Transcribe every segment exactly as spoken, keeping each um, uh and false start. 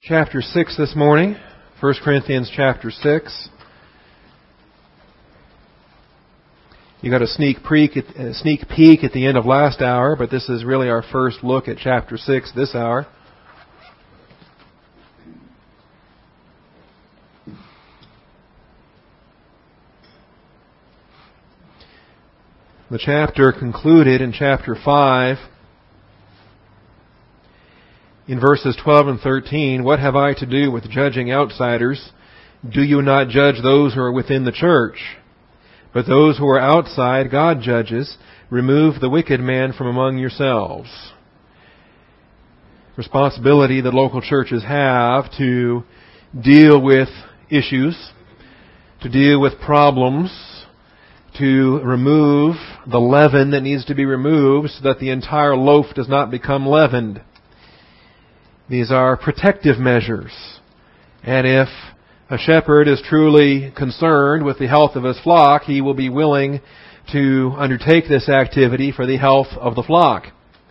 chapter six this morning, First Corinthians chapter six. You got a sneak peek, at, a sneak peek at the end of last hour, but this is really our first look at chapter six this hour. The chapter concluded in chapter five, in verses twelve and thirteen, "What have I to do with judging outsiders? Do you not judge those who are within the church? But those who are outside, God judges. Remove the wicked man from among yourselves." Responsibility that local churches have to deal with issues, to deal with problems, to remove the leaven that needs to be removed so that the entire loaf does not become leavened. These are protective measures. And if a shepherd is truly concerned with the health of his flock, he will be willing to undertake this activity for the health of the flock.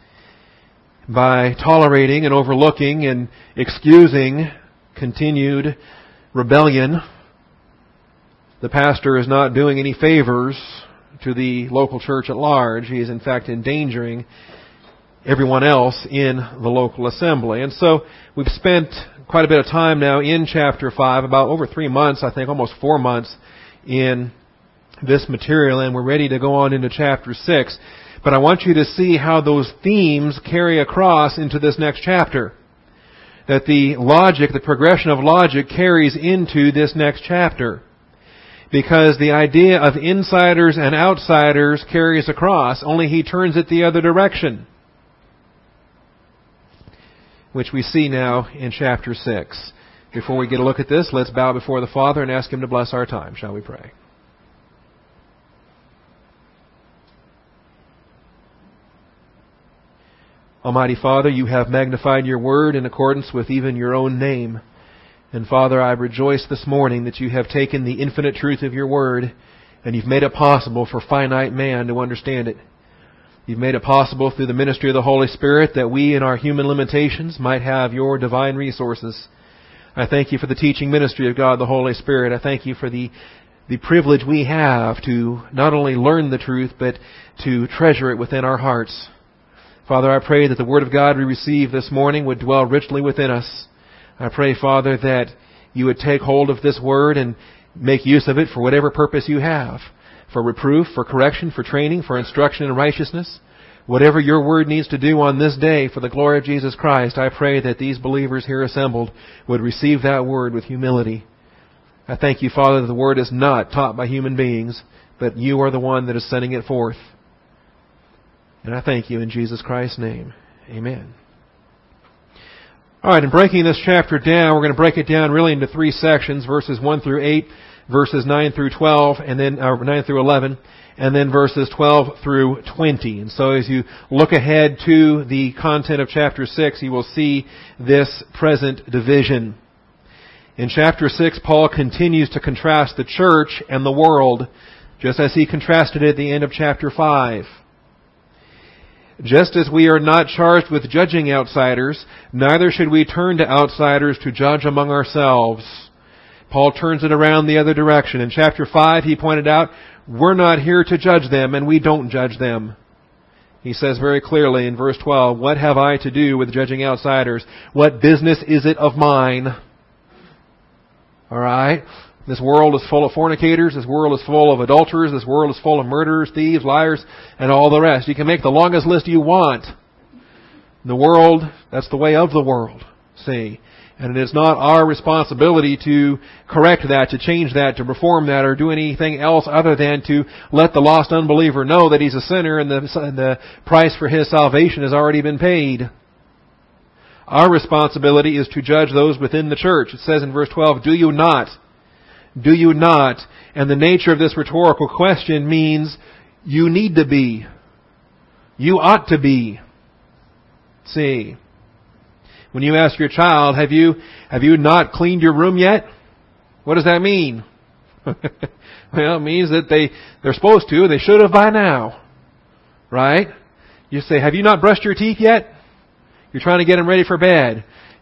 By tolerating and overlooking and excusing continued rebellion, the pastor is not doing any favors to the local church at large. He is in fact endangering everyone else in the local assembly. And so we've spent quite a bit of time now in chapter five, about over three months, I think almost four months in this material, and we're ready to go on into chapter six. But I want you to see how those themes carry across into this next chapter. That the logic, the progression of logic carries into this next chapter. Because the idea of insiders and outsiders carries across, only he turns it the other direction, which we see now in chapter six. Before we get a look at this, let's bow before the Father and ask Him to bless our time. Shall we pray? Almighty Father, You have magnified Your Word in accordance with even Your own name. And Father, I rejoice this morning that You have taken the infinite truth of Your Word and You've made it possible for finite man to understand it. You've made it possible through the ministry of the Holy Spirit that we in our human limitations might have Your divine resources. I thank You for the teaching ministry of God the Holy Spirit. I thank You for the, the privilege we have to not only learn the truth, but to treasure it within our hearts. Father, I pray that the Word of God we receive this morning would dwell richly within us. I pray, Father, that You would take hold of this Word and make use of it for whatever purpose You have. For reproof, for correction, for training, for instruction in righteousness. Whatever Your Word needs to do on this day for the glory of Jesus Christ, I pray that these believers here assembled would receive that Word with humility. I thank You, Father, that the Word is not taught by human beings, but You are the one that is sending it forth. And I thank You in Jesus Christ's name. Amen. All right, in breaking this chapter down, we're going to break it down really into three sections, verses one through eight, verses nine through twelve, and then uh, nine through eleven, and then verses twelve through twenty. And so as you look ahead to the content of chapter six, you will see this present division. In chapter six, Paul continues to contrast the church and the world, just as he contrasted it at the end of chapter five. Just as we are not charged with judging outsiders, neither should we turn to outsiders to judge among ourselves. Paul turns it around the other direction. In chapter five, he pointed out, we're not here to judge them, and we don't judge them. He says very clearly in verse twelve, "What have I to do with judging outsiders? What business is it of mine?" All right? This world is full of fornicators. This world is full of adulterers. This world is full of murderers, thieves, liars, and all the rest. You can make the longest list you want. The world, that's the way of the world. See? And it is not our responsibility to correct that, to change that, to reform that, or do anything else other than to let the lost unbeliever know that he's a sinner and the, and the price for his salvation has already been paid. Our responsibility is to judge those within the church. It says in verse twelve, "Do you not? Do you not?" And the nature of this rhetorical question means you need to be. You ought to be. See? When you ask your child, have you have you not cleaned your room yet? What does that mean? Well, it means that they, they're supposed to. They should have by now. Right? You say, have you not brushed your teeth yet? You're trying to get them ready for bed.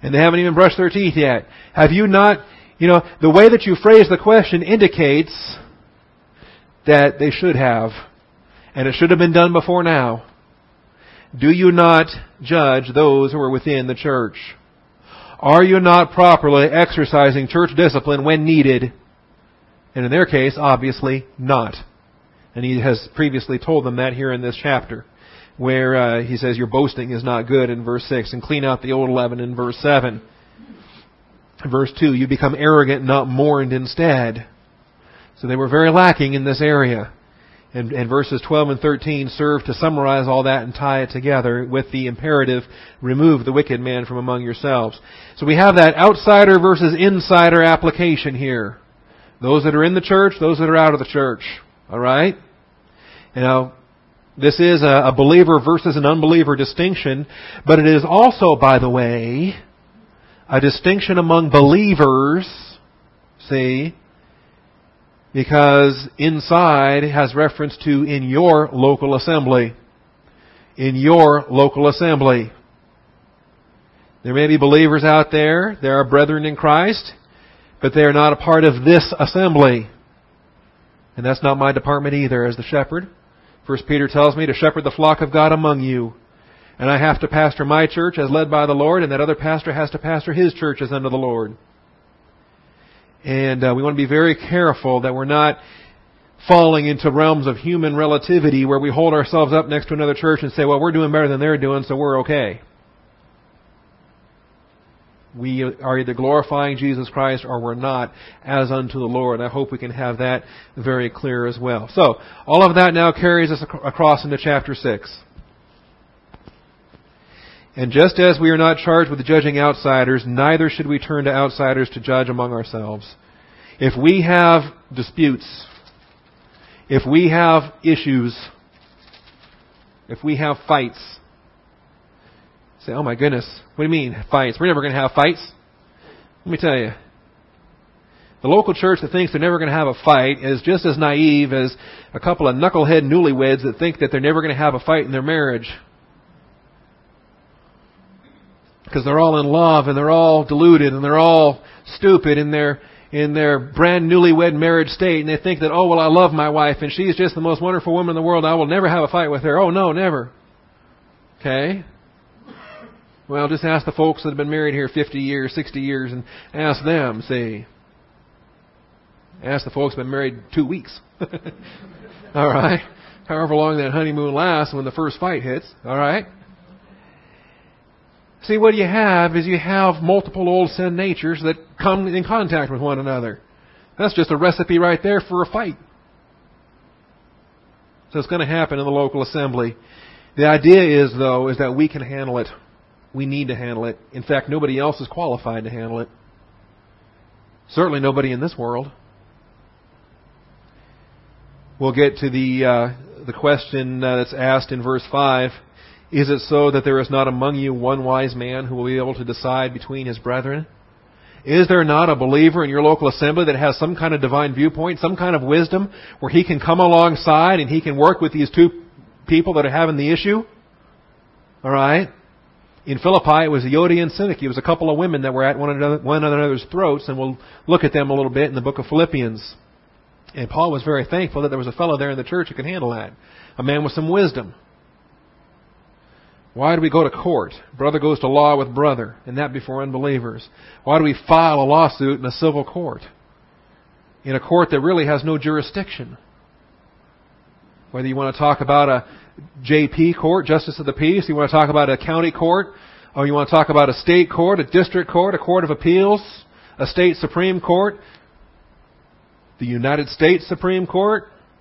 And they haven't even brushed their teeth yet. Have you not, you know, the way that you phrase the question indicates that they should have. And it should have been done before now. Do you not judge those who are within the church? Are you not properly exercising church discipline when needed? And in their case, obviously not. And he has previously told them that here in this chapter, where uh, he says your boasting is not good in verse six, and clean out the old leaven in verse seven. Verse two, you become arrogant, not mourned instead. So they were very lacking in this area. And, and verses twelve and thirteen serve to summarize all that and tie it together with the imperative, remove the wicked man from among yourselves. So we have that outsider versus insider application here. Those that are in the church, those that are out of the church. All right? You know, this is a, a believer versus an unbeliever distinction, but it is also, by the way, a distinction among believers, see, because inside has reference to in your local assembly. In your local assembly. There may be believers out there, there are brethren in Christ, but they are not a part of this assembly. And that's not my department either as the shepherd. First Peter tells me to shepherd the flock of God among you. And I have to pastor my church as led by the Lord, and that other pastor has to pastor his church as under the Lord. And uh, we want to be very careful that we're not falling into realms of human relativity where we hold ourselves up next to another church and say, well, we're doing better than they're doing, so we're okay. We are either glorifying Jesus Christ or we're not as unto the Lord. I hope we can have that very clear as well. So, all of that now carries us ac- across into chapter six. And just as we are not charged with judging outsiders, neither should we turn to outsiders to judge among ourselves. If we have disputes, if we have issues, if we have fights, say, oh my goodness, what do you mean fights? We're never going to have fights. Let me tell you. The local church that thinks they're never going to have a fight is just as naive as a couple of knucklehead newlyweds that think that they're never going to have a fight in their marriage. Because they're all in love and they're all deluded and they're all stupid in their in their brand newlywed marriage state, and they think that, oh, well, I love my wife and she's just the most wonderful woman in the world. I will never have a fight with her. Oh, no, never. Okay? Well, just ask the folks that have been married here fifty years, sixty years, and ask them, see. Ask the folks that have been married two weeks. All right? However long that honeymoon lasts when the first fight hits. All right? See, what you have is you have multiple old sin natures that come in contact with one another. That's just a recipe right there for a fight. So it's going to happen in the local assembly. The idea is, though, is that we can handle it. We need to handle it. In fact, nobody else is qualified to handle it. Certainly nobody in this world. We'll get to the uh, the question uh, that's asked in verse five. Is it so that there is not among you one wise man who will be able to decide between his brethren? Is there not a believer in your local assembly that has some kind of divine viewpoint, some kind of wisdom, where he can come alongside and he can work with these two people that are having the issue? All right? In Philippi, it was Euodia and Syntyche. It was a couple of women that were at one another, one another's throats, and we'll look at them a little bit in the book of Philippians. And Paul was very thankful that there was a fellow there in the church who could handle that. A man with some wisdom. Why do we go to court? Brother goes to law with brother, and that before unbelievers. Why do we file a lawsuit in a civil court? In a court that really has no jurisdiction. Whether you want to talk about a J P court, Justice of the Peace, you want to talk about a county court, or you want to talk about a state court, a district court, a court of appeals, a state Supreme Court, the United States Supreme Court.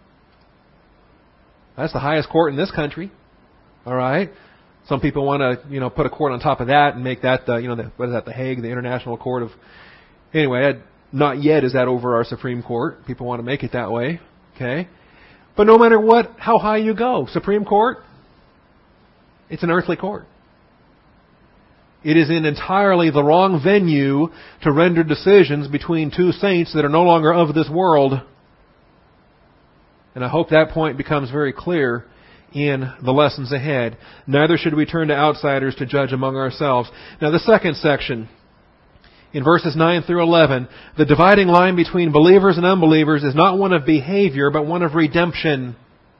That's the highest court in this country. All right? Some people want to, you know, put a court on top of that and make that the, you know, the, what is that, the Hague, the International Court of... Anyway, not yet is that over our Supreme Court. People want to make it that way. Okay? But no matter what, how high you go, Supreme Court, it's an earthly court. It is in entirely the wrong venue to render decisions between two saints that are no longer of this world. And I hope that point becomes very clear in the lessons ahead. Neither should we turn to outsiders to judge among ourselves. Now, the second section in verses nine through eleven, the dividing line between believers and unbelievers is not one of behavior, but one of redemption.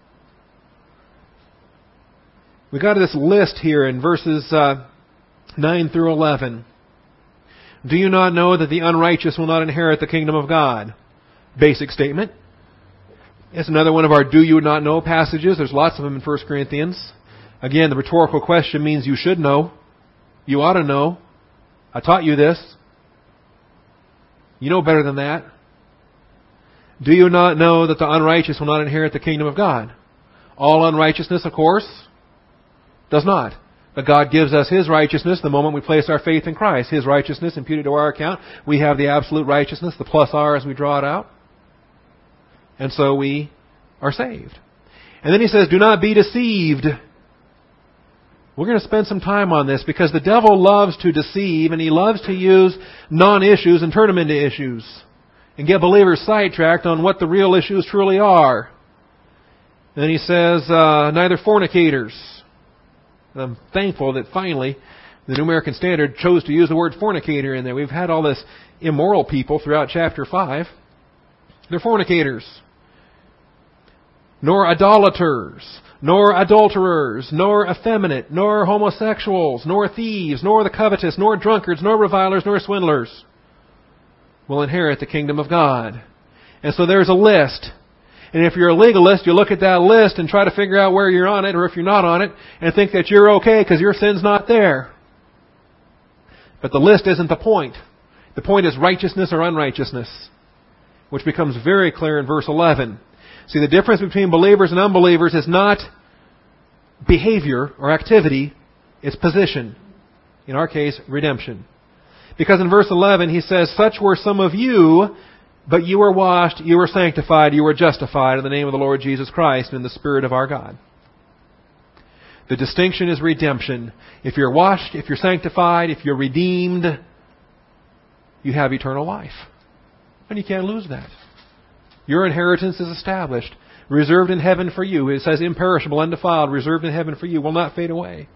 We got this list here in verses uh, nine through eleven. Do you not know that the unrighteous will not inherit the kingdom of God? Basic statement. It's another one of our do you not know passages. There's lots of them in First Corinthians. Again, the rhetorical question means you should know. You ought to know. I taught you this. You know better than that. Do you not know that the unrighteous will not inherit the kingdom of God? All unrighteousness, of course, does not. But God gives us His righteousness the moment we place our faith in Christ. His righteousness imputed to our account. We have the absolute righteousness, the plus R as we draw it out. And so we are saved. And then He says, do not be deceived. We're going to spend some time on this because the devil loves to deceive and he loves to use non-issues and turn them into issues and get believers sidetracked on what the real issues truly are. And then he says, uh, neither fornicators. And I'm thankful that finally the New American Standard chose to use the word fornicator in there. We've had all this immoral people throughout chapter five. They're fornicators. Nor idolaters, nor adulterers, nor effeminate, nor homosexuals, nor thieves, nor the covetous, nor drunkards, nor revilers, nor swindlers will inherit the kingdom of God. And so there's a list. And if you're a legalist, you look at that list and try to figure out where you're on it or if you're not on it and think that you're okay because your sin's not there. But the list isn't the point. The point is righteousness or unrighteousness, which becomes very clear in verse eleven. See, the difference between believers and unbelievers is not behavior or activity, it's position. In our case, redemption. Because in verse eleven he says, such were some of you, but you were washed, you were sanctified, you were justified in the name of the Lord Jesus Christ and in the Spirit of our God. The distinction is redemption. If you're washed, if you're sanctified, if you're redeemed, you have eternal life. And you can't lose that. Your inheritance is established, reserved in heaven for you. It says imperishable, undefiled, reserved in heaven for you, will not fade away.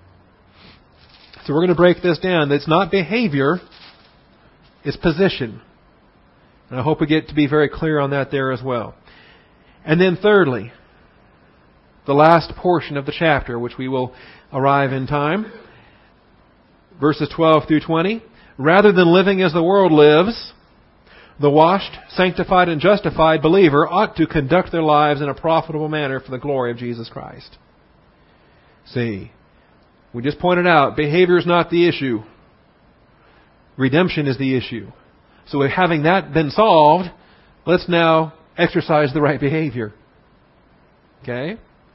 So we're going to break this down. It's not behavior, it's position. And I hope we get to be very clear on that there as well. And then thirdly, the last portion of the chapter, which we will arrive in time, verses twelve through twenty. Rather than living as the world lives, the washed, sanctified, and justified believer ought to conduct their lives in a profitable manner for the glory of Jesus Christ. See, we just pointed out, behavior is not the issue. Redemption is the issue. So having that been solved, let's now exercise the right behavior. Okay?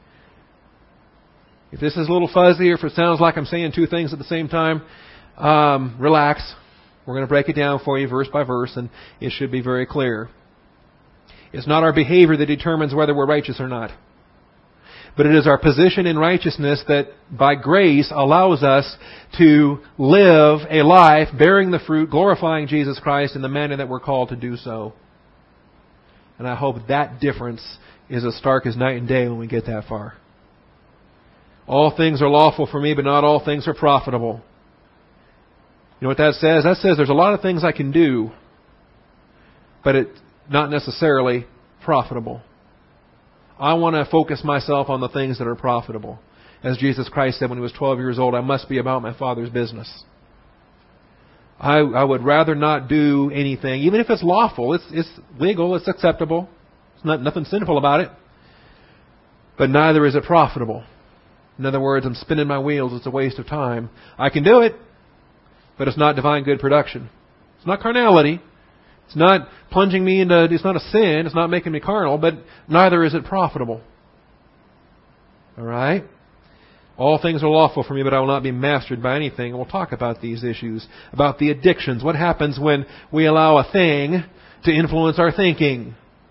If this is a little fuzzy or if it sounds like I'm saying two things at the same time, um, relax. We're going to break it down for you verse by verse, and it should be very clear. It's not our behavior that determines whether we're righteous or not. But it is our position in righteousness that by grace allows us to live a life bearing the fruit, glorifying Jesus Christ in the manner that we're called to do so. And I hope that difference is as stark as night and day when we get that far. All things are lawful for me, but not all things are profitable. You know what that says? That says there's a lot of things I can do, but it's not necessarily profitable. I want to focus myself on the things that are profitable. As Jesus Christ said when He was twelve years old, I must be about my Father's business. I, I would rather not do anything, even if it's lawful, it's, it's legal, it's acceptable. There's not, nothing sinful about it. But neither is it profitable. In other words, I'm spinning my wheels, it's a waste of time. I can do it, but it's not divine good production. It's not carnality. It's not plunging me into, it's not a sin, it's not making me carnal, but neither is it profitable. Alright? All things are lawful for me, but I will not be mastered by anything. And we'll talk about these issues, about the addictions. What happens when we allow a thing to influence our thinking?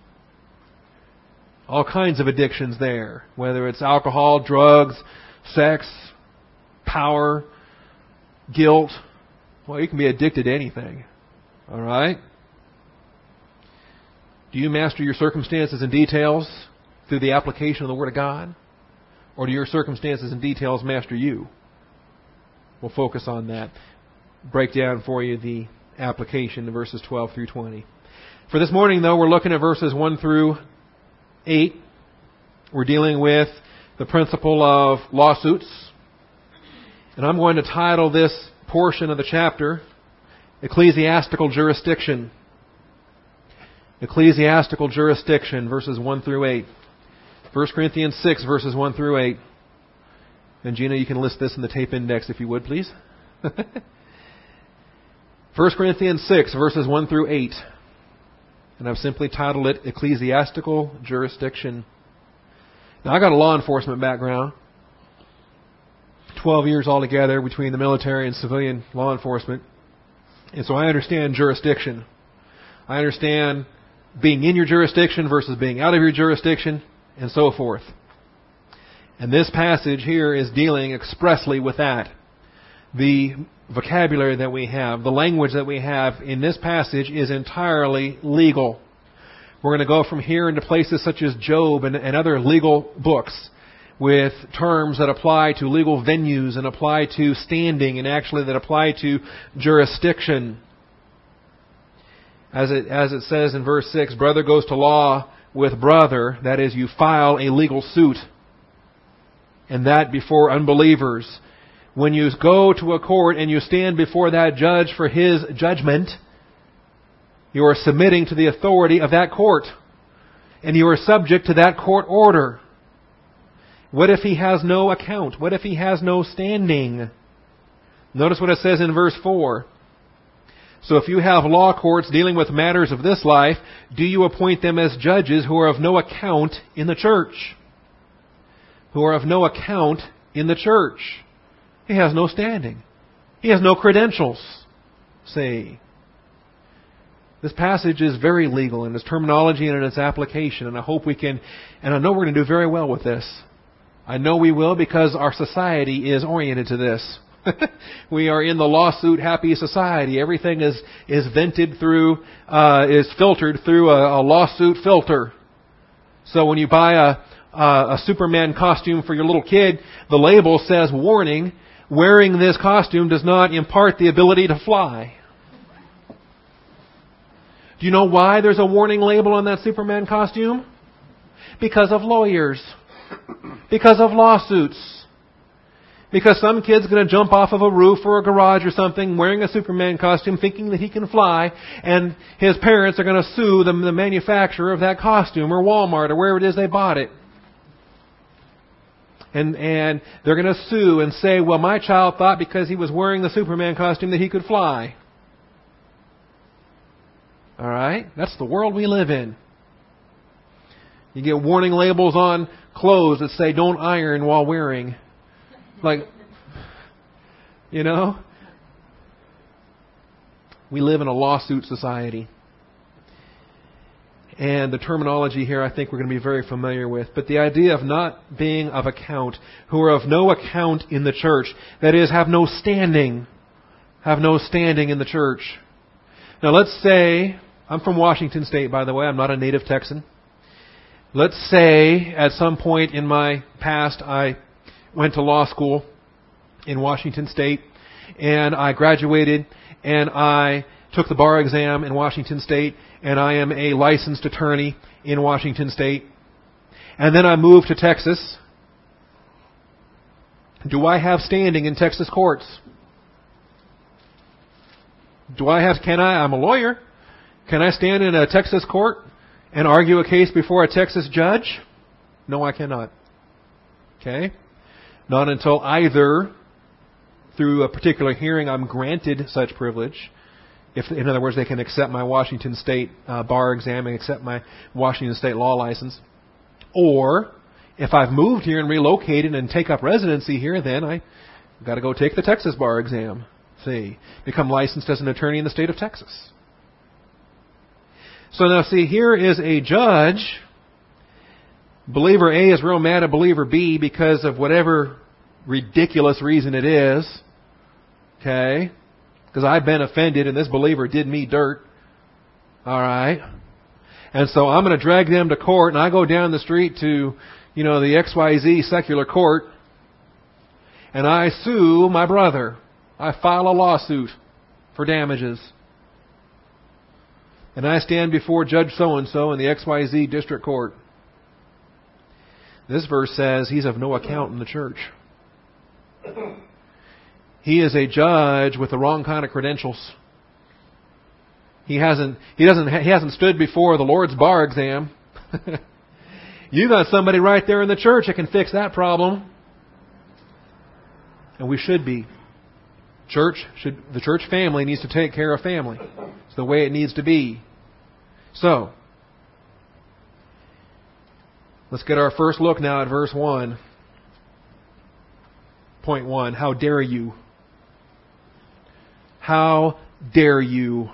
All kinds of addictions there. Whether it's alcohol, drugs, sex, power, guilt. Well, you can be addicted to anything. Alright? Do you master your circumstances and details through the application of the Word of God? Or do your circumstances and details master you? We'll focus on that. Break down for you the application to verses twelve through twenty. For this morning, though, we're looking at verses one through eight. We're dealing with the principle of lawsuits. And I'm going to title this portion of the chapter, Ecclesiastical Jurisdiction. Ecclesiastical Jurisdiction, verses one through eight. First Corinthians six, verses one through eight. And Gina, you can list this in the tape index if you would, please. First Corinthians six, verses one through eight. And I've simply titled it Ecclesiastical Jurisdiction. Now, I got a law enforcement background. Twelve years altogether between the military and civilian law enforcement. And so I understand jurisdiction. I understand being in your jurisdiction versus being out of your jurisdiction, and so forth. And this passage here is dealing expressly with that. The vocabulary that we have, the language that we have in this passage is entirely legal. We're going to go from here into places such as Job and, and other legal books with terms that apply to legal venues and apply to standing and actually that apply to jurisdiction. As it, as it says in verse six, brother goes to law with brother. That is, you file a legal suit. And that before unbelievers. When you go to a court and you stand before that judge for his judgment, you are submitting to the authority of that court. And you are subject to that court order. What if he has no account? What if he has no standing? Notice what it says in verse four. So if you have law courts dealing with matters of this life, do you appoint them as judges who are of no account in the church? Who are of no account in the church. He has no standing. He has no credentials. See. This passage is very legal in its terminology and in its application, and I hope we can, and I know we're going to do very well with this. I know we will because our society is oriented to this. We are in the lawsuit happy society. Everything is, is vented through, uh, is filtered through a, a lawsuit filter. So when you buy a, a, a Superman costume for your little kid, the label says, warning, wearing this costume does not impart the ability to fly. Do you know why there's a warning label on that Superman costume? Because of lawyers. Because of lawsuits. Because some kid's going to jump off of a roof or a garage or something wearing a Superman costume thinking that he can fly, and his parents are going to sue the, the manufacturer of that costume or Walmart or wherever it is they bought it. And, and they're going to sue and say, well, my child thought because he was wearing the Superman costume that he could fly. All right? That's the world we live in. You get warning labels on clothes that say, don't iron while wearing. Like, you know, we live in a lawsuit society. And the terminology here I think we're going to be very familiar with. But the idea of not being of account, who are of no account in the church, that is, have no standing, have no standing in the church. Now let's say, I'm from Washington State, by the way, I'm not a native Texan. Let's say at some point in my past I went to law school in Washington State, and I graduated, and I took the bar exam in Washington State, and I am a licensed attorney in Washington State. And then I moved to Texas. Do I have standing in Texas courts? Do I have, can I, I'm a lawyer. Can I stand in a Texas court and argue a case before a Texas judge? No, I cannot. Okay? Not until either through a particular hearing I'm granted such privilege. If, in other words, they can accept my Washington State uh, bar exam and accept my Washington State law license. Or, if I've moved here and relocated and take up residency here, then I got to go take the Texas bar exam. See, become licensed as an attorney in the state of Texas. So now, see, here is a judge. Believer A is real mad at believer B because of whatever ridiculous reason it is. Okay? Because I've been offended and this believer did me dirt. Alright? And so I'm going to drag them to court, and I go down the street to, you know, the X Y Z secular court, and I sue my brother. I file a lawsuit for damages. and I stand before Judge so-and-so in the X Y Z district court. This verse says he's of no account in the church. He is a judge with the wrong kind of credentials. He hasn't, he doesn't, he hasn't stood before the Lord's bar exam. You got somebody right there in the church that can fix that problem. And we should be. Church should, the church family needs to take care of family. It's the way it needs to be. So, let's get our first look now at verse one. Point one, how dare you? How dare you?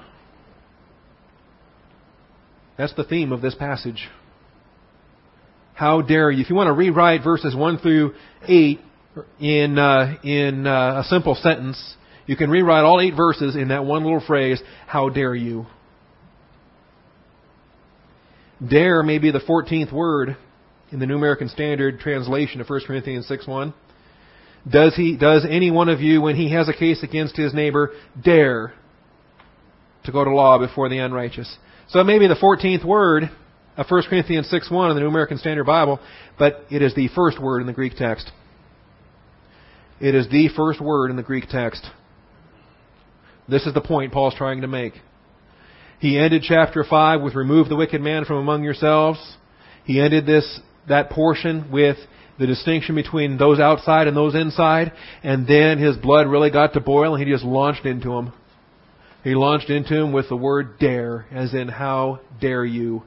That's the theme of this passage. How dare you? If you want to rewrite verses one through eight in uh, in uh, a simple sentence, you can rewrite all eight verses in that one little phrase, how dare you? Dare may be the fourteenth word in the New American Standard translation of First Corinthians six one. Does he, does any one of you, when he has a case against his neighbor, dare to go to law before the unrighteous? So it may be the fourteenth word of First Corinthians six one in the New American Standard Bible, but it is the first word in the Greek text. It is the first word in the Greek text. This is the point Paul's trying to make. He ended chapter five with remove the wicked man from among yourselves. He ended this that portion with the distinction between those outside and those inside. And then his blood really got to boil and he just launched into him. He launched into him with the word dare, as in how dare you.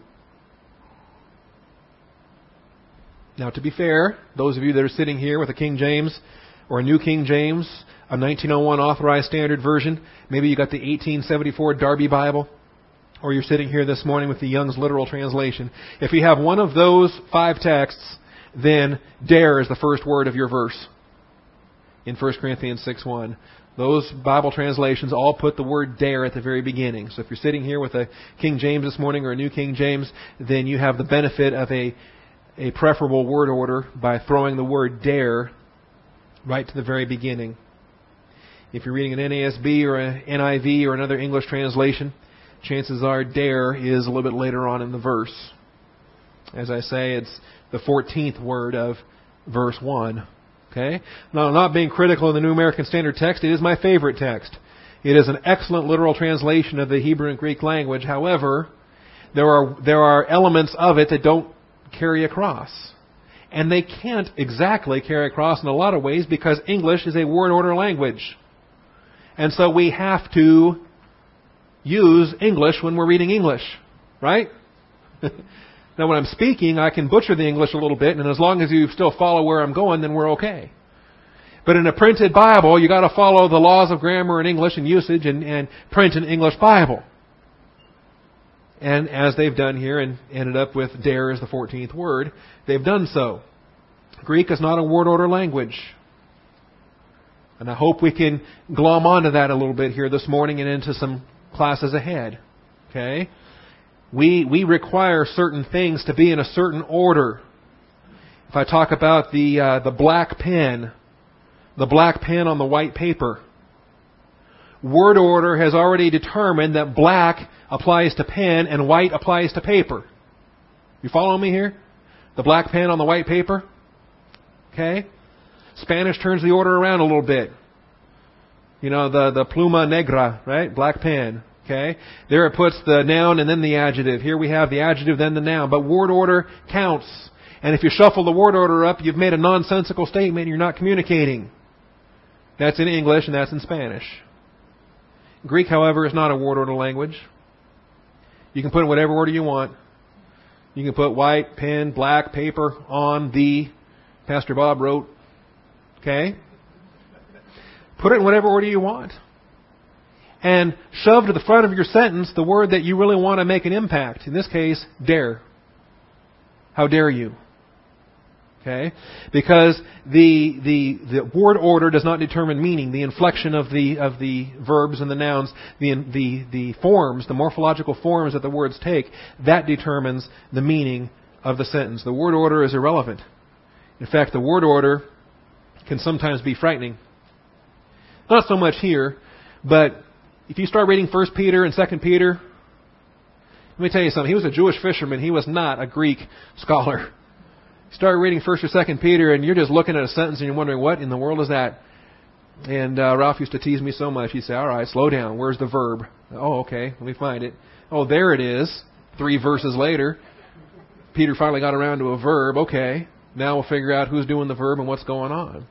Now, to be fair, those of you that are sitting here with a King James or a New King James, a nineteen oh one Authorized Standard Version, maybe you got the eighteen seventy-four Darby Bible, or you're sitting here this morning with the Young's Literal Translation. If you have one of those five texts, then dare is the first word of your verse in First Corinthians six one. Those Bible translations all put the word dare at the very beginning. So if you're sitting here with a King James this morning or a New King James, then you have the benefit of a, a preferable word order by throwing the word dare right to the very beginning. If you're reading an N A S B or an N I V or another English translation, chances are dare is a little bit later on in the verse. As I say, it's the fourteenth word of verse one. Okay? Now, not being critical of the New American Standard text, it is my favorite text. It is an excellent literal translation of the Hebrew and Greek language. However, there are there are elements of it that don't carry across. And they can't exactly carry across in a lot of ways because English is a word order language. And so we have to use English when we're reading English. Right? Now, when I'm speaking, I can butcher the English a little bit, and as long as you still follow where I'm going, then we're okay. But in a printed Bible, you got to follow the laws of grammar and English and usage and, and print an English Bible. And as they've done here and ended up with dare as the fourteenth word, they've done so. Greek is not a word order language. And I hope we can glom onto that a little bit here this morning and into some classes ahead. Okay? We we require certain things to be in a certain order. If I talk about the uh, the black pen, the black pen on the white paper, word order has already determined that black applies to pen and white applies to paper. You following me here? The black pen on the white paper. Okay? Spanish turns the order around a little bit. You know, the the pluma negra, right? Black pen. Okay? There it puts the noun and then the adjective. Here we have the adjective, then the noun. But word order counts. And if you shuffle the word order up, you've made a nonsensical statement and you're not communicating. That's in English and that's in Spanish. Greek, however, is not a word order language. You can put in whatever order you want. You can put white, pen, black, paper, on, the. Pastor Bob wrote. Okay? Put it in whatever order you want. And shove to the front of your sentence the word that you really want to make an impact. In this case, dare. How dare you? Okay? Because the the the word order does not determine meaning. The inflection of the of the verbs and the nouns, the the the forms, the morphological forms that the words take, that determines the meaning of the sentence. The word order is irrelevant. In fact, the word order can sometimes be frightening. Not so much here, but if you start reading First Peter and Second Peter, Let me tell you something. He was a Jewish fisherman. He was not a Greek scholar. You start reading First or Second Peter, and you're just looking at a sentence, and you're wondering, what in the world is that? And uh, Ralph used to tease me so much. He'd say, all right, slow down. Where's the verb? Oh, okay. Let me find it. Oh, there it is. Three verses later, Peter finally got around to a verb. Okay. Now we'll figure out who's doing the verb and what's going on.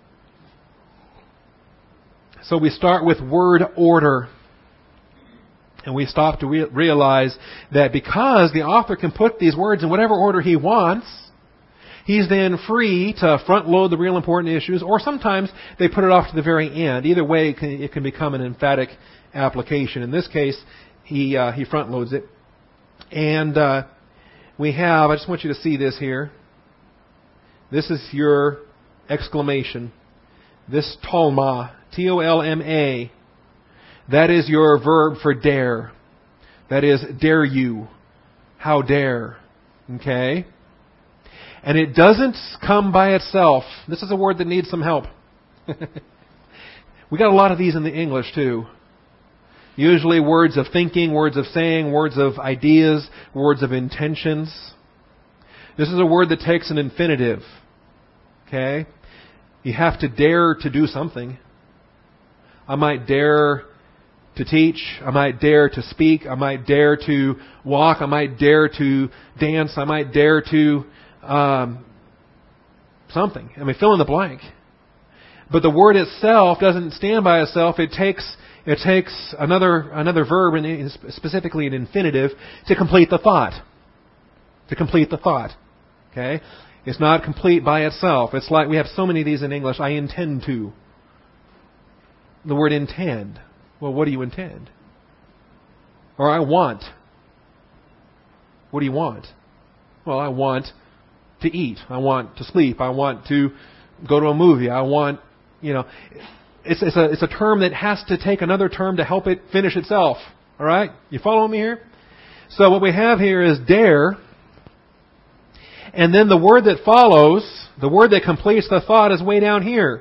So we start with word order. And we stop to re- realize that because the author can put these words in whatever order he wants, he's then free to front load the real important issues, or sometimes they put it off to the very end. Either way, it can, it can become an emphatic application. In this case, he uh, he front loads it. And uh, we have, I just want you to see this here. This is your exclamation. This tolma, T O L M A, that is your verb for dare. That is, dare you. How dare. Okay? And it doesn't come by itself. This is a word that needs some help. We got a lot of these in the English too. Usually words of thinking, words of saying, words of ideas, words of intentions. This is a word that takes an infinitive. Okay? You have to dare to do something. I might dare to teach. I might dare to speak. I might dare to walk. I might dare to dance. I might dare to um, something. I mean, fill in the blank. But the word itself doesn't stand by itself. It takes it takes another another verb, and specifically an infinitive, to complete the thought. To complete the thought. Okay? It's not complete by itself. It's like we have so many of these in English. I intend to. The word intend. Well, what do you intend? Or I want. What do you want? Well, I want to eat. I want to sleep. I want to go to a movie. I want, you know, it's, it's a it's a term that has to take another term to help it finish itself. All right? You following me here? So what we have here is dare. And then the word that follows, the word that completes the thought, is way down here.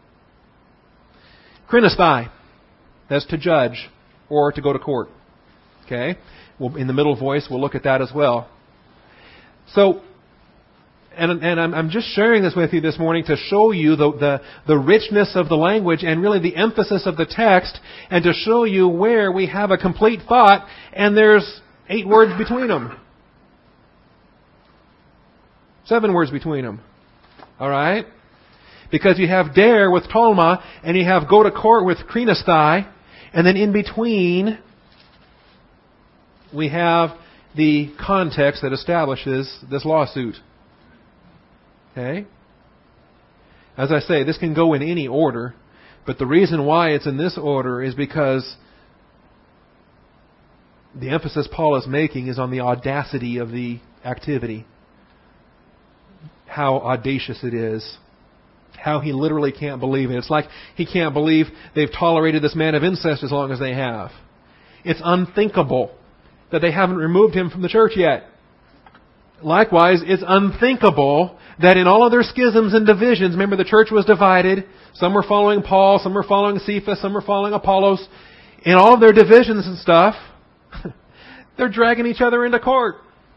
Krinesthai. That's to judge or to go to court. Okay? Well, in the middle voice, we'll look at that as well. So, and, and I'm, I'm just sharing this with you this morning to show you the, the, the richness of the language and really the emphasis of the text, and to show you where we have a complete thought and there's eight words between them. Seven words between them. All right? Because you have dare with tolma, and you have go to court with krinesthai, and then in between, we have the context that establishes this lawsuit. Okay? As I say, this can go in any order, but the reason why it's in this order is because the emphasis Paul is making is on the audacity of the activity. How audacious it is. How he literally can't believe it. It's like he can't believe they've tolerated this man of incest as long as they have. It's unthinkable that they haven't removed him from the church yet. Likewise, it's unthinkable that in all of their schisms and divisions, remember the church was divided. Some were following Paul, some were following Cephas, some were following Apollos. In all of their divisions and stuff, they're dragging each other into court.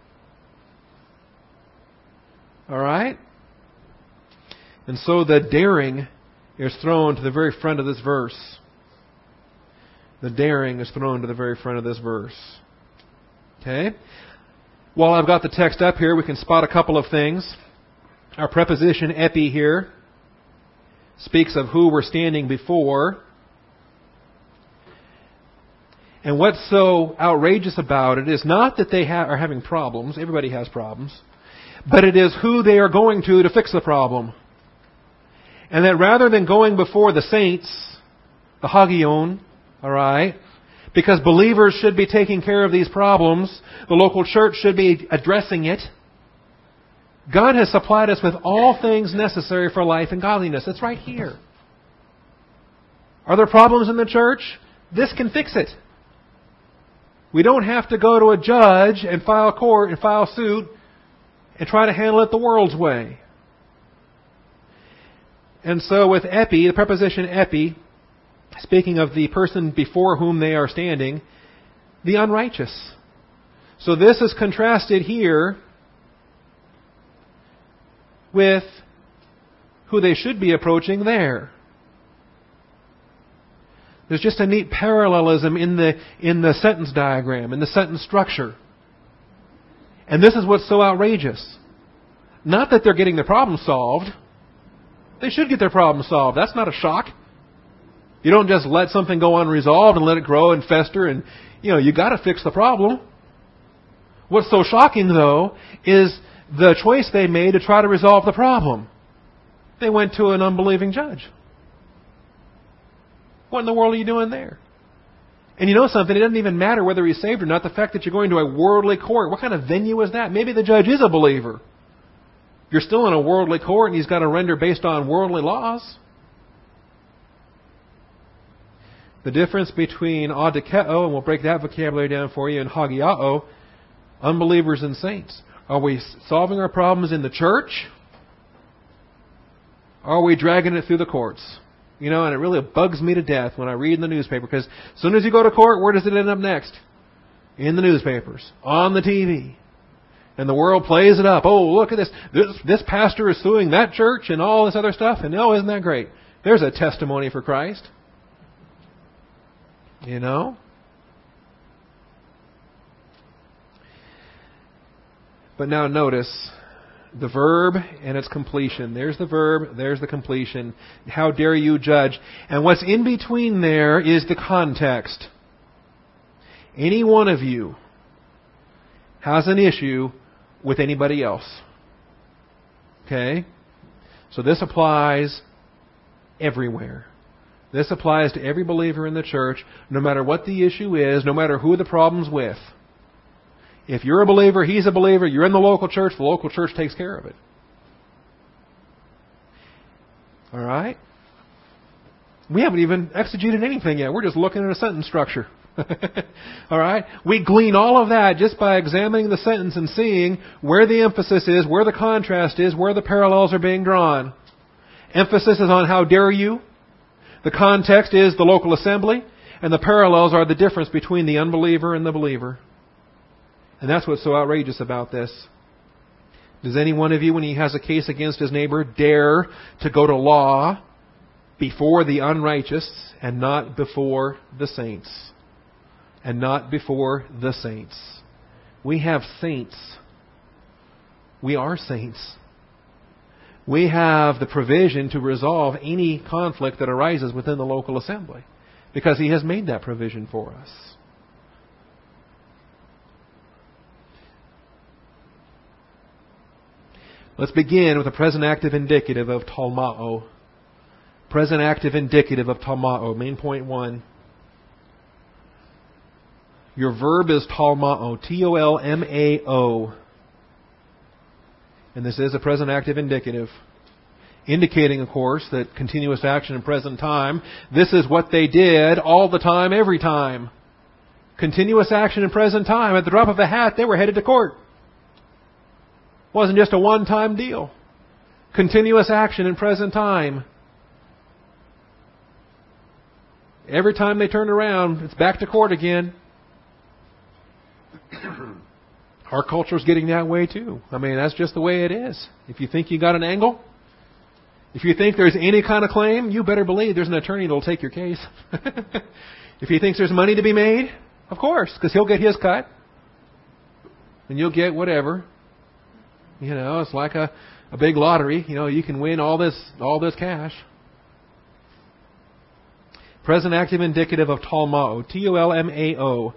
All right? And so the daring is thrown to the very front of this verse. The daring is thrown to the very front of this verse. Okay? While I've got the text up here, we can spot a couple of things. Our preposition epi here speaks of who we're standing before. And what's so outrageous about it is not that they ha- are having problems. Everybody has problems. But it is who they are going to to fix the problem. And that rather than going before the saints, the hagion, all right, because believers should be taking care of these problems, the local church should be addressing it, God has supplied us with all things necessary for life and godliness. It's right here. Are there problems in the church? This can fix it. We don't have to go to a judge and file court and file suit and try to handle it the world's way. And so with epi, the preposition epi, speaking of the person before whom they are standing, the unrighteous. So this is contrasted here with who they should be approaching there. There's just a neat parallelism in the in the sentence diagram, in the sentence structure. And this is what's so outrageous. Not that they're getting their problem solved. They should get their problem solved. That's not a shock. You don't just let something go unresolved and let it grow and fester and, you know, you got to fix the problem. What's so shocking, though, is the choice they made to try to resolve the problem. They went to an unbelieving judge. What in the world are you doing there? And you know something, it doesn't even matter whether he's saved or not. The fact that you're going to a worldly court, what kind of venue is that? Maybe the judge is a believer. You're still in a worldly court and he's got to render based on worldly laws. The difference between adikeo, and we'll break that vocabulary down for you, and hagiao, unbelievers and saints. Are we solving our problems in the church? Or are we dragging it through the courts? You know, and it really bugs me to death when I read in the newspaper, because as soon as you go to court, where does it end up next? In the newspapers, on the T V. And the world plays it up. Oh, look at this. This, this pastor is suing that church and all this other stuff. And oh, isn't that great? There's a testimony for Christ. You know? But now notice the verb and its completion. There's the verb, there's the completion. How dare you judge? And what's in between there is the context. Any one of you has an issue with anybody else. Okay? So this applies everywhere. This applies to every believer in the church, no matter what the issue is, no matter who the problem's with. If you're a believer, he's a believer, you're in the local church, the local church takes care of it. All right? We haven't even exegeted anything yet. We're just looking at a sentence structure. All right? We glean all of that just by examining the sentence and seeing where the emphasis is, where the contrast is, where the parallels are being drawn. Emphasis is on how dare you. The context is the local assembly. And the parallels are the difference between the unbeliever and the believer. And that's what's so outrageous about this. Does any one of you, when he has a case against his neighbor, dare to go to law before the unrighteous and not before the saints? And not before the saints. We have saints. We are saints. We have the provision to resolve any conflict that arises within the local assembly, because he has made that provision for us. Let's begin with a present active indicative of talmao. Present active indicative of talmao. Main point one. Your verb is talmao. T O L M A O. And this is a present active indicative. Indicating, of course, that continuous action in present time. This is what they did all the time, every time. Continuous action in present time. At the drop of a hat, they were headed to court. It wasn't just a one-time deal. Continuous action in present time. Every time they turn around, it's back to court again. Our culture is getting that way too. I mean, that's just the way it is. If you think you got an angle, if you think there's any kind of claim, you better believe there's an attorney that will take your case. If he thinks there's money to be made, of course, because he'll get his cut. And you'll get whatever. You know, it's like a, a big lottery. You know, you can win all this all this cash. Present active indicative of talmao. T O L M A O.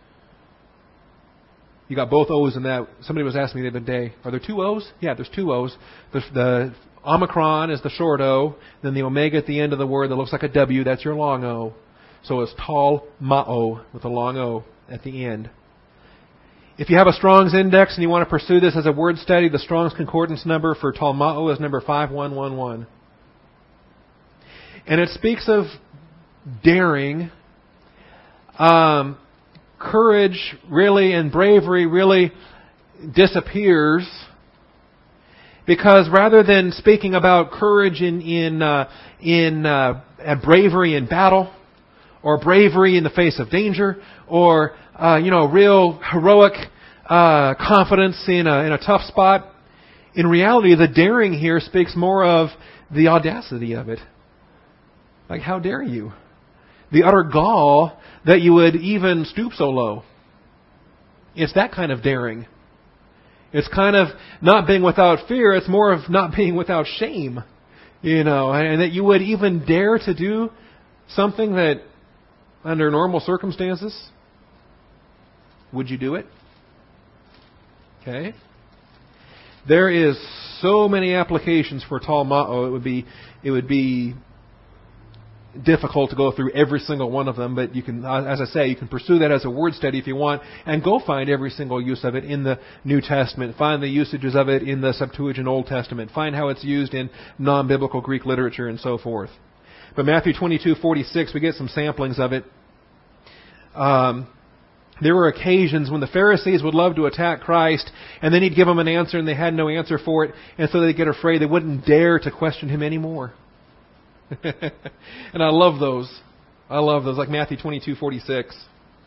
You got both O's in that. Somebody was asking me the other day, are there two O's? Yeah, there's two O's. The, the Omicron is the short O. Then the omega at the end of the word that looks like a W, that's your long O. So it's talmao with a long O at the end. If you have a Strong's Index and you want to pursue this as a word study, the Strong's Concordance number for talmao is number five one one one. And it speaks of daring, um, courage really and bravery really disappears, because rather than speaking about courage in in uh, in uh, bravery in battle, or bravery in the face of danger, or uh, you know real heroic uh, confidence in a, in a tough spot. In reality, the daring here speaks more of the audacity of it. Like, how dare you? The utter gall that you would even stoop so low. It's that kind of daring. It's kind of not being without fear. It's more of not being without shame. You know, and that you would even dare to do something that, under normal circumstances, would you do it? Okay. There is so many applications for talmao. It would be, it would be difficult to go through every single one of them, but you can, as I say, you can pursue that as a word study if you want, and go find every single use of it in the New Testament. Find the usages of it in the Septuagint Old Testament. Find how it's used in non-biblical Greek literature and so forth. But Matthew twenty-two forty-six, we get some samplings of it. Um, there were occasions when the Pharisees would love to attack Christ, and then he'd give them an answer, and they had no answer for it, and so they'd get afraid. They wouldn't dare to question him anymore. And I love those. I love those, like Matthew twenty-two forty-six.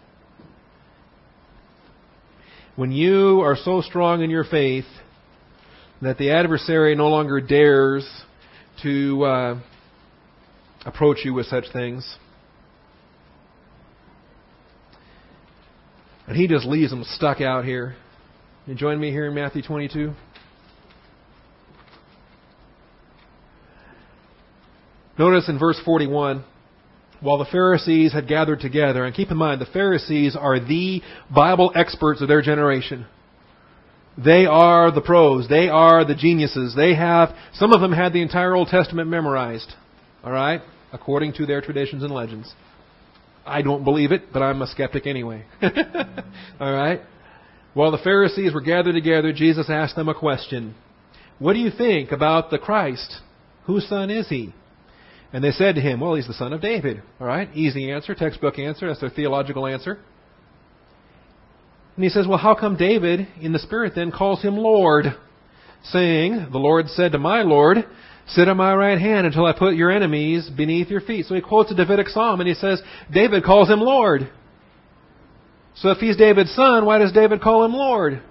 When you are so strong in your faith that the adversary no longer dares to uh, approach you with such things, and he just leaves them stuck out here. You join me here in Matthew twenty-two? Notice in verse forty-one, while the Pharisees had gathered together, and keep in mind, the Pharisees are the Bible experts of their generation. They are the pros. They are the geniuses. They have, some of them had the entire Old Testament memorized. All right? According to their traditions and legends. I don't believe it, but I'm a skeptic anyway. All right? While the Pharisees were gathered together, Jesus asked them a question. What do you think about the Christ? Whose son is he? And they said to him, well, he's the son of David. All right? Easy answer, textbook answer. That's their theological answer. And he says, well, how come David, in the Spirit, then calls him Lord, saying, the Lord said to my Lord, sit at my right hand until I put your enemies beneath your feet. So he quotes a Davidic psalm, and he says, David calls him Lord. So if he's David's son, why does David call him Lord?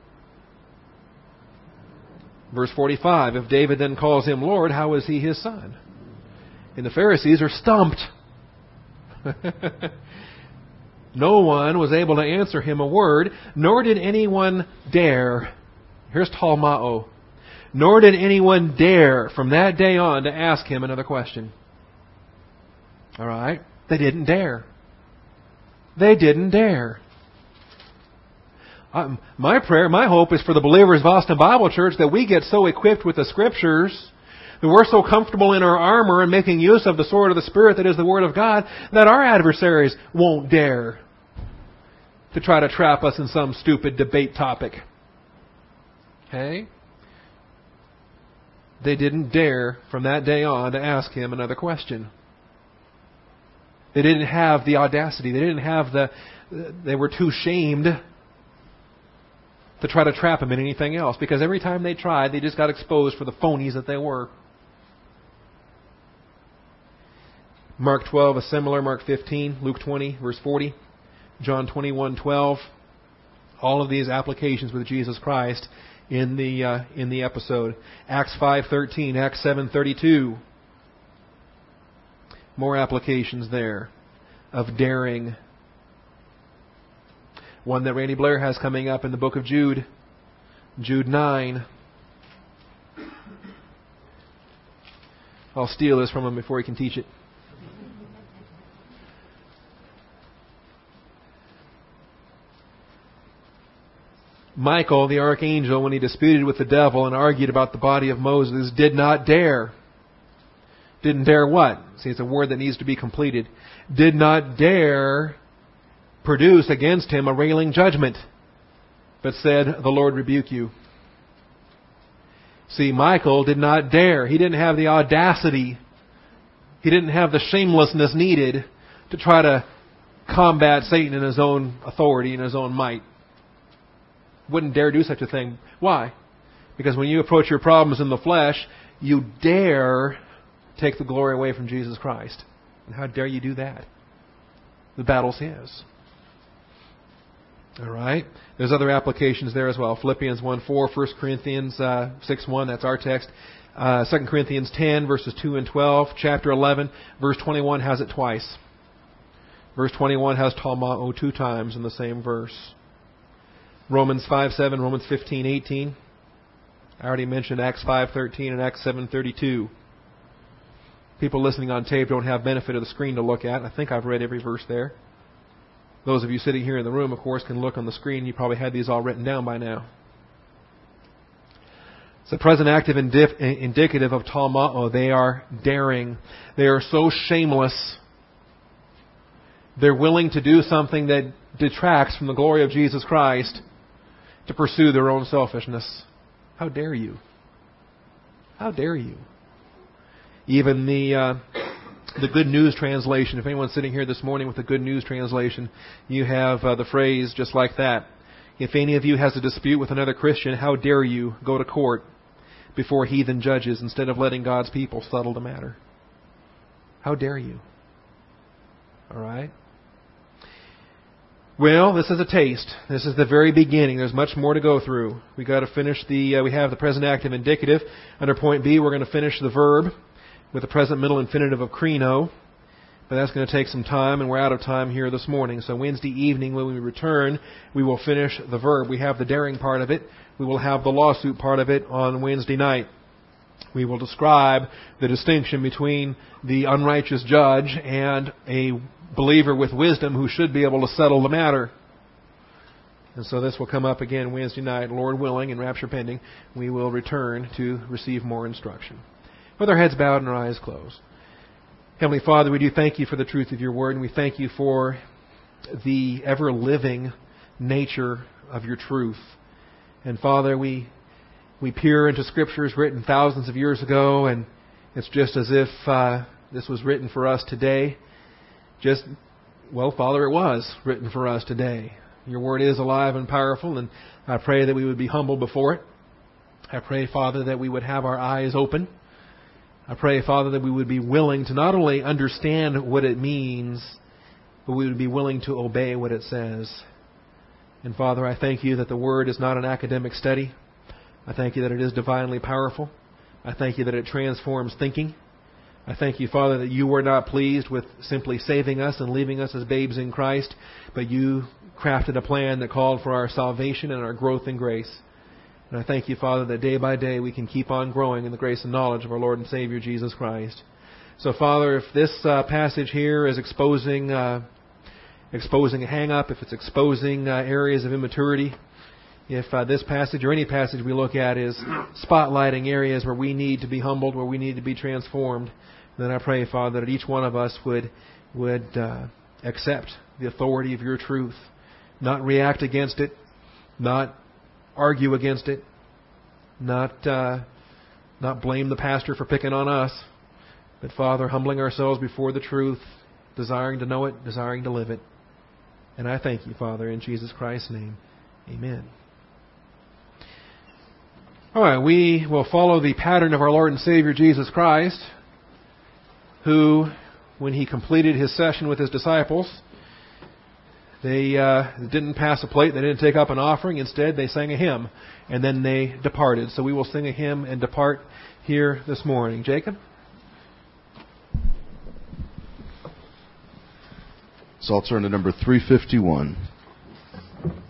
Verse forty-five, if David then calls him Lord, how is he his son? And the Pharisees are stumped. No one was able to answer him a word, nor did anyone dare. Here's talmao. Nor did anyone dare from that day on to ask him another question. All right? They didn't dare. They didn't dare. Um, my prayer, my hope is for the believers of Austin Bible Church that we get so equipped with the Scriptures, that we're so comfortable in our armor and making use of the sword of the Spirit that is the Word of God, that our adversaries won't dare to try to trap us in some stupid debate topic. Okay? They didn't dare from that day on to ask him another question. They didn't have the audacity. They didn't have the... They were too shamed to try to trap him in anything else. Because every time they tried, they just got exposed for the phonies that they were. Mark twelve is similar. Mark fifteen, Luke twenty, verse forty, John twenty-one, twelve. All of these applications with Jesus Christ in the uh, in the episode. Acts five thirteen, Acts seven thirty-two. More applications there of daring. One that Randy Blair has coming up in the book of Jude, Jude nine. I'll steal this from him before he can teach it. Michael, the archangel, when he disputed with the devil and argued about the body of Moses, did not dare. Didn't dare what? See, it's a word that needs to be completed. Did not dare produce against him a railing judgment, but said, the Lord rebuke you. See, Michael did not dare. He didn't have the audacity. He didn't have the shamelessness needed to try to combat Satan in his own authority, in his own might. Wouldn't dare do such a thing. Why? Because when you approach your problems in the flesh, you dare take the glory away from Jesus Christ. And how dare you do that? The battle's His. All right. There's other applications there as well. Philippians one four, First Corinthians uh, six one, that's our text. Uh, Second Corinthians ten, verses two and twelve. Chapter eleven, verse twenty-one has it twice. Verse twenty-one has talmao two times in the same verse. Romans five seven, Romans fifteen eighteen. I already mentioned Acts five thirteen and Acts seven thirty-two. People listening on tape don't have benefit of the screen to look at. I think I've read every verse there. Those of you sitting here in the room, of course, can look on the screen. You probably had these all written down by now. It's the present active indif- indicative of talmao. They are daring. They are so shameless. They're willing to do something that detracts from the glory of Jesus Christ to pursue their own selfishness. How dare you? How dare you? Even the uh, the Good News translation, if anyone's sitting here this morning with the Good News translation, you have uh, the phrase just like that. If any of you has a dispute with another Christian, how dare you go to court before heathen judges instead of letting God's people settle the matter? How dare you? All right? Well, this is a taste. This is the very beginning. There's much more to go through. We got to finish the. Uh, we have the present active indicative. Under point B, we're going to finish the verb with the present middle infinitive of krino. But that's going to take some time, and we're out of time here this morning. So Wednesday evening, when we return, we will finish the verb. We have the daring part of it. We will have the lawsuit part of it on Wednesday night. We will describe the distinction between the unrighteous judge and a believer with wisdom who should be able to settle the matter. And so this will come up again Wednesday night, Lord willing, and rapture pending. We will return to receive more instruction. With our heads bowed and our eyes closed. Heavenly Father, we do thank you for the truth of your word, and we thank you for the ever-living nature of your truth. And Father, we we peer into scriptures written thousands of years ago, and it's just as if uh, this was written for us today. Just, well, Father, it was written for us today. Your word is alive and powerful, and I pray that we would be humble before it. I pray, Father, that we would have our eyes open. I pray, Father, that we would be willing to not only understand what it means, but we would be willing to obey what it says. And Father, I thank you that the Word is not an academic study. I thank you that it is divinely powerful. I thank you that it transforms thinking. I thank you, Father, that you were not pleased with simply saving us and leaving us as babes in Christ, but you crafted a plan that called for our salvation and our growth in grace. And I thank you, Father, that day by day we can keep on growing in the grace and knowledge of our Lord and Savior, Jesus Christ. So, Father, if this uh, passage here is exposing uh, exposing a hang-up, if it's exposing uh, areas of immaturity, if uh, this passage or any passage we look at is spotlighting areas where we need to be humbled, where we need to be transformed, then I pray, Father, that each one of us would, would uh, accept the authority of your truth, not react against it, not argue against it, not uh, not blame the pastor for picking on us, but, Father, humbling ourselves before the truth, desiring to know it, desiring to live it. And I thank you, Father, in Jesus Christ's name. Amen. All right, we will follow the pattern of our Lord and Savior Jesus Christ, who, when he completed his session with his disciples, they uh, didn't pass a plate, they didn't take up an offering. Instead, they sang a hymn, and then they departed. So we will sing a hymn and depart here this morning. Jacob? So I'll turn to number three fifty-one.